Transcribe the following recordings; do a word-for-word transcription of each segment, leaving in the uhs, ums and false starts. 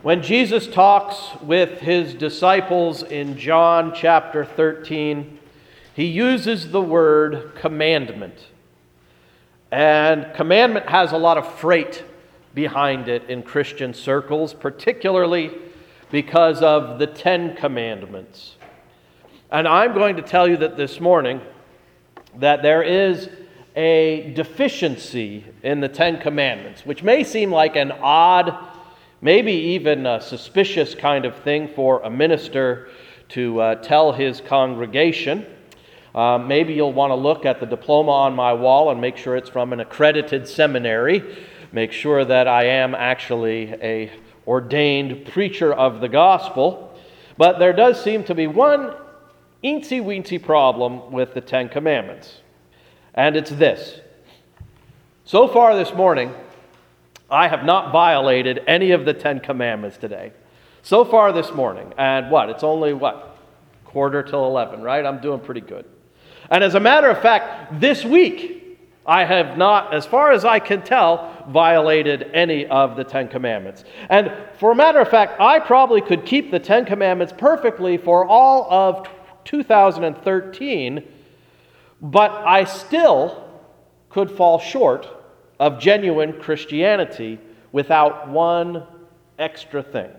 When Jesus talks with his disciples in John chapter thirteen, he uses the word commandment. And commandment has a lot of freight behind it in Christian circles, particularly because of the Ten Commandments. And I'm going to tell you that this morning that there is a deficiency in the Ten Commandments, which may seem like an odd, maybe even a suspicious kind of thing for a minister to uh, tell his congregation. Uh, maybe you'll want to look at the diploma on my wall and make sure it's from an accredited seminary. Make sure that I am actually a ordained preacher of the gospel. But there does seem to be one eensy-weensy problem with the Ten Commandments. And it's this. So far this morning, I have not violated any of the Ten Commandments today. So far this morning. And what? It's only, what? Quarter till eleven, right? I'm doing pretty good. And as a matter of fact, this week, I have not, as far as I can tell, violated any of the Ten Commandments. And for a matter of fact, I probably could keep the Ten Commandments perfectly for all of two thousand thirteen, but I still could fall short of genuine Christianity without one extra thing.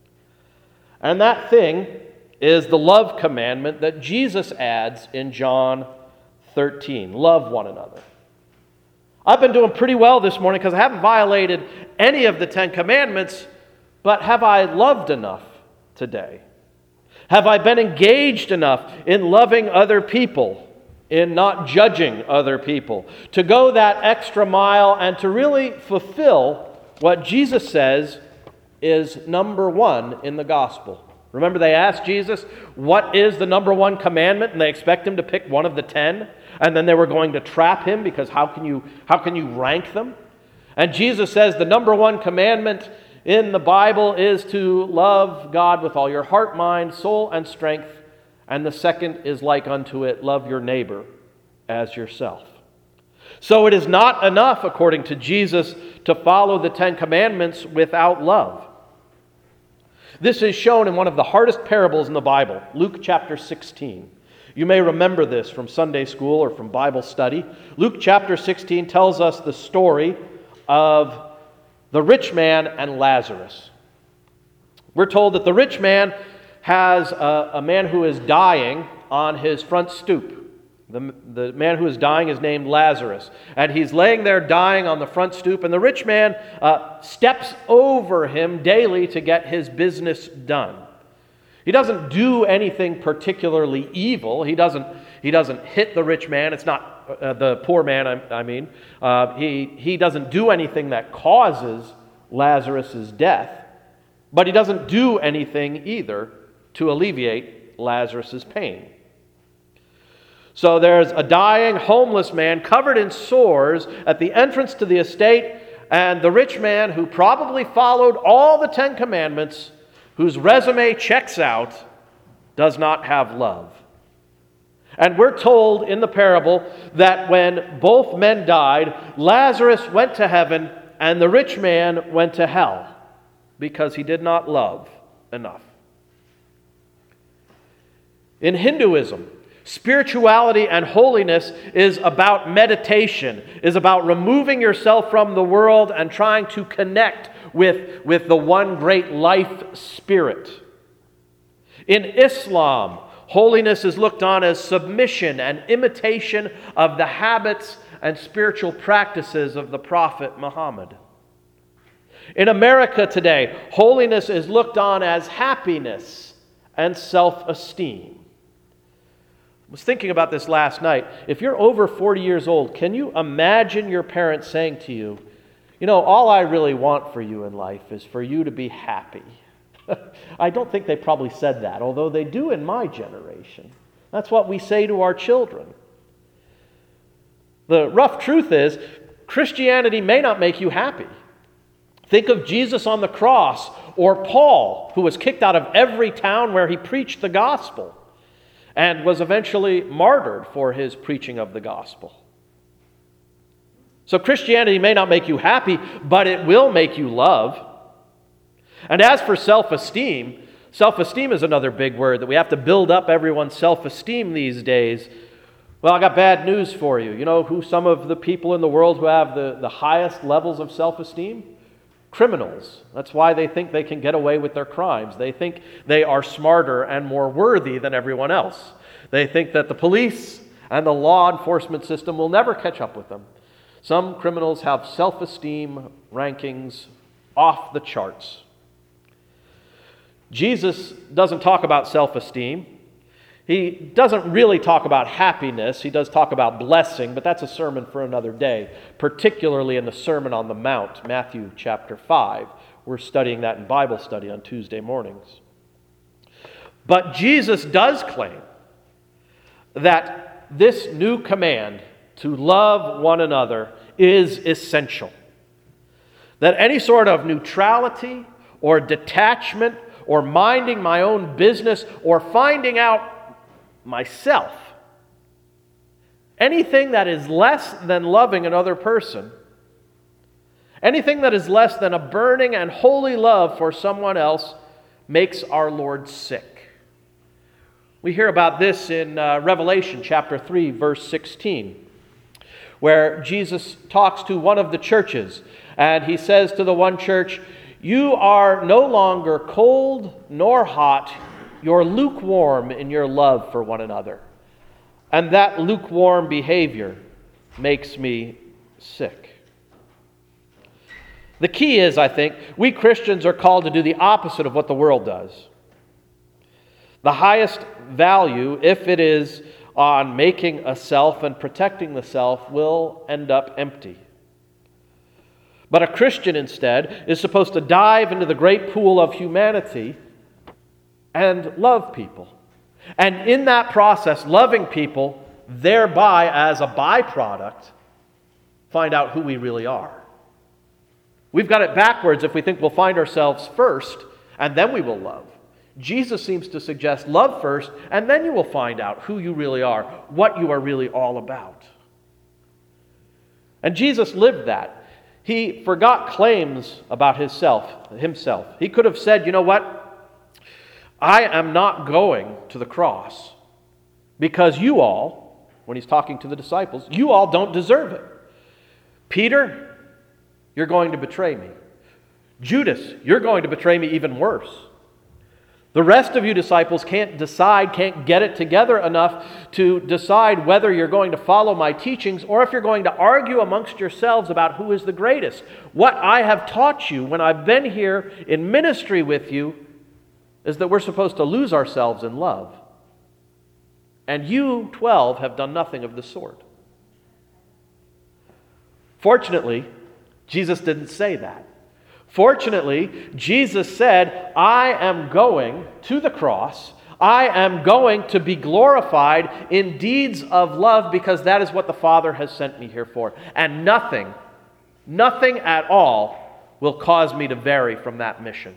And that thing is the love commandment that Jesus adds in John thirteen. Love one another. I've been doing pretty well this morning because I haven't violated any of the Ten Commandments, but have I loved enough today? Have I been engaged enough in loving other people, in not judging other people, to go that extra mile and to really fulfill what Jesus says is number one in the gospel? Remember, they asked Jesus, what is the number one commandment? And they expect him to pick one of the ten. And then they were going to trap him because how can you, how can you rank them? And Jesus says the number one commandment in the Bible is to love God with all your heart, mind, soul, and strength. And the second is like unto it, love your neighbor as yourself. So it is not enough, according to Jesus, to follow the Ten Commandments without love. This is shown in one of the hardest parables in the Bible, Luke chapter sixteen. You may remember this from Sunday school or from Bible study. Luke chapter sixteen tells us the story of the rich man and Lazarus. We're told that the rich man has a, a man who is dying on his front stoop. The, the man who is dying is named Lazarus. And he's laying there dying on the front stoop. And the rich man uh, steps over him daily to get his business done. He doesn't do anything particularly evil. He doesn't, he doesn't hit the rich man. It's not uh, the poor man, I, I mean. Uh, he, he doesn't do anything that causes Lazarus' death. But he doesn't do anything either to alleviate Lazarus' pain. So there's a dying, homeless man covered in sores at the entrance to the estate, and the rich man who probably followed all the Ten Commandments, whose resume checks out, does not have love. And we're told in the parable that when both men died, Lazarus went to heaven and the rich man went to hell because he did not love enough. In Hinduism, spirituality and holiness is about meditation, is about removing yourself from the world and trying to connect with, with the one great life spirit. In Islam, holiness is looked on as submission and imitation of the habits and spiritual practices of the Prophet Muhammad. In America today, holiness is looked on as happiness and self-esteem. I was thinking about this last night. If you're over forty years old, can you imagine your parents saying to you, you know, all I really want for you in life is for you to be happy? I don't think they probably said that, although they do in my generation. That's what we say to our children. The rough truth is, Christianity may not make you happy. Think of Jesus on the cross, or Paul, who was kicked out of every town where he preached the gospel and was eventually martyred for his preaching of the gospel. So Christianity may not make you happy, but it will make you love. And as for self-esteem, self-esteem is another big word, that we have to build up everyone's self-esteem these days. Well, I got bad news for you. You know who some of the people in the world who have the, the highest levels of self-esteem? Criminals. That's why they think they can get away with their crimes. They think they are smarter and more worthy than everyone else. They think that the police and the law enforcement system will never catch up with them. Some criminals have self-esteem rankings off the charts. Jesus doesn't talk about self-esteem. He doesn't really talk about happiness. He does talk about blessing, but that's a sermon for another day, particularly in the Sermon on the Mount, Matthew chapter five. We're studying that in Bible study on Tuesday mornings. But Jesus does claim that this new command to love one another is essential. That any sort of neutrality or detachment or minding my own business or finding out myself, anything that is less than loving another person, anything that is less than a burning and holy love for someone else, makes our Lord sick. We hear about this in uh, Revelation chapter three, verse sixteen, where Jesus talks to one of the churches, and he says to the one church, "You are no longer cold nor hot. You're lukewarm in your love for one another. And that lukewarm behavior makes me sick." The key is, I think, we Christians are called to do the opposite of what the world does. The highest value, if it is on making a self and protecting the self, will end up empty. But a Christian instead is supposed to dive into the great pool of humanity and love people. And in that process, loving people, thereby as a byproduct, find out who we really are. We've got it backwards if we think we'll find ourselves first and then we will love. Jesus seems to suggest love first and then you will find out who you really are, what you are really all about. And Jesus lived that. He forgot claims about himself. himself. He could have said, you know what? I am not going to the cross because you all, when he's talking to the disciples, you all don't deserve it. Peter, you're going to betray me. Judas, you're going to betray me even worse. The rest of you disciples can't decide, can't get it together enough to decide whether you're going to follow my teachings or if you're going to argue amongst yourselves about who is the greatest. What I have taught you when I've been here in ministry with you is that we're supposed to lose ourselves in love. And you, twelve, have done nothing of the sort. Fortunately, Jesus didn't say that. Fortunately, Jesus said, I am going to the cross. I am going to be glorified in deeds of love because that is what the Father has sent me here for. And nothing, nothing at all will cause me to vary from that mission.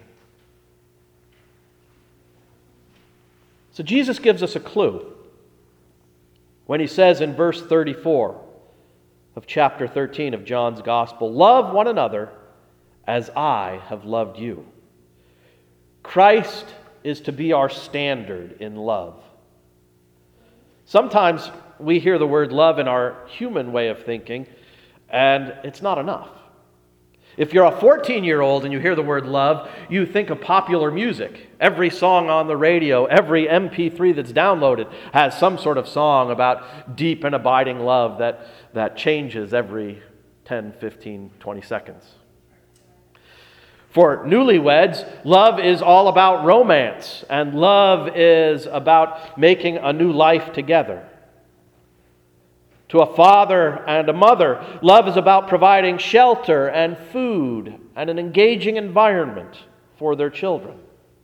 So Jesus gives us a clue when he says in verse thirty-four of chapter thirteen of John's Gospel, love one another as I have loved you. Christ is to be our standard in love. Sometimes we hear the word love in our human way of thinking, and it's not enough. If you're a fourteen-year-old and you hear the word love, you think of popular music. Every song on the radio, every M P three that's downloaded has some sort of song about deep and abiding love that, that changes every ten, fifteen, twenty seconds. For newlyweds, love is all about romance, and love is about making a new life together. To a father and a mother, love is about providing shelter and food and an engaging environment for their children.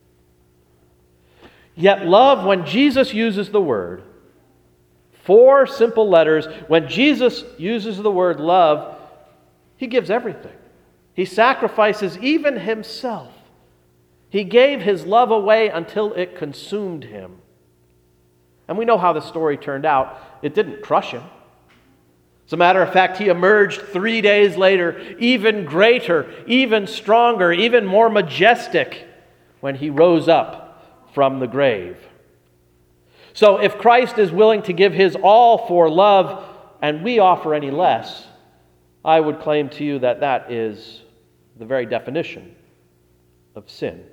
Yet love, when Jesus uses the word, four simple letters, when Jesus uses the word love, he gives everything. He sacrifices even himself. He gave his love away until it consumed him. And we know how the story turned out. It didn't crush him. As a matter of fact, he emerged three days later, even greater, even stronger, even more majestic when he rose up from the grave. So if Christ is willing to give his all for love, and we offer any less, I would claim to you that that is the very definition of sin.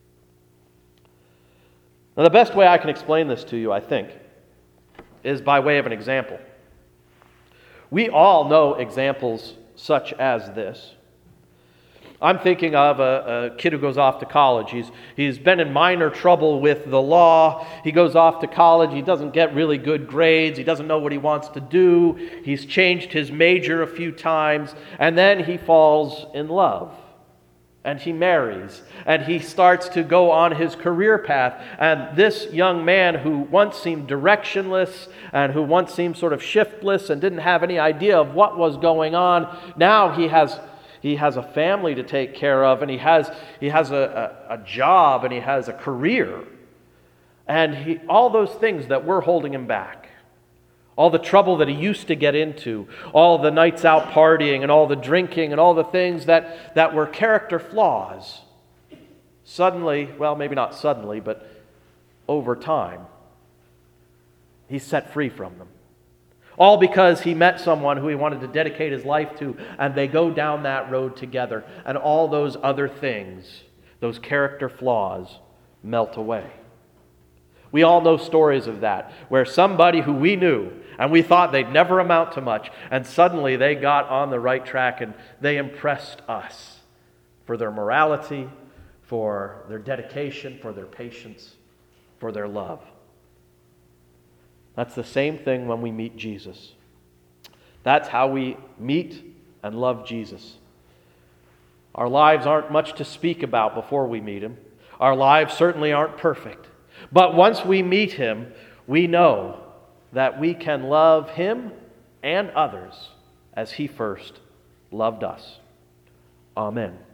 Now, the best way I can explain this to you, I think, is by way of an example. We all know examples such as this. I'm thinking of a, a kid who goes off to college. He's, he's been in minor trouble with the law. He goes off to college. He doesn't get really good grades. He doesn't know what he wants to do. He's changed his major a few times. And then he falls in love. And he marries, and he starts to go on his career path. And this young man who once seemed directionless and who once seemed sort of shiftless and didn't have any idea of what was going on, now he has he has a family to take care of, and he has he has a, a, a job, and he has a career. And he, all those things that were holding him back, all the trouble that he used to get into, all the nights out partying and all the drinking and all the things that, that were character flaws, suddenly, well, maybe not suddenly, but over time, he's set free from them. All because he met someone who he wanted to dedicate his life to, and they go down that road together, and all those other things, those character flaws, melt away. We all know stories of that, where somebody who we knew and we thought they'd never amount to much, and suddenly they got on the right track and they impressed us for their morality, for their dedication, for their patience, for their love. That's the same thing when we meet Jesus. That's how we meet and love Jesus. Our lives aren't much to speak about before we meet him. Our lives certainly aren't perfect. But once we meet him, we know that we can love him and others as he first loved us. Amen.